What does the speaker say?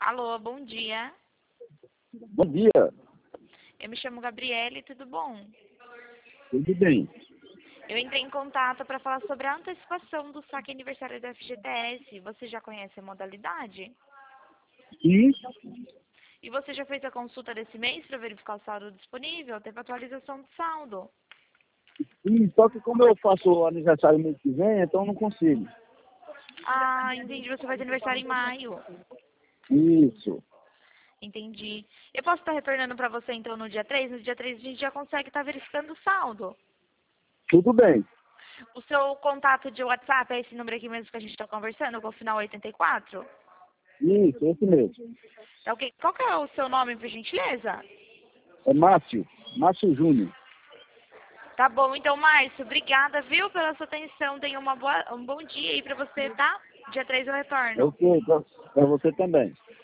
Alô, bom dia. Bom dia, Eu me chamo Gabriele, tudo bom? tudo bem? Eu entrei em contato para falar sobre a antecipação do saque aniversário da FGTS. Você já conhece a modalidade? Sim, E você já fez a consulta desse mês para verificar o saldo disponível? Teve atualização do saldo. sim, só que como eu faço aniversário mês que vem, então eu não consigo. Ah, entendi. Você faz aniversário em maio. Isso, Entendi. Eu posso estar retornando para você então no dia 3. No dia 3 a gente já consegue estar verificando o saldo. tudo bem. O seu contato de WhatsApp é esse número aqui mesmo que a gente está conversando, com o final 84? Isso, esse mesmo. É ok. Qual que é o seu nome, por gentileza? É Márcio Júnior. Tá bom, então, Márcio, obrigada, viu, pela sua atenção. Tenha um bom dia aí pra você, tá? Dia 3 eu retorno. Ok, para você também.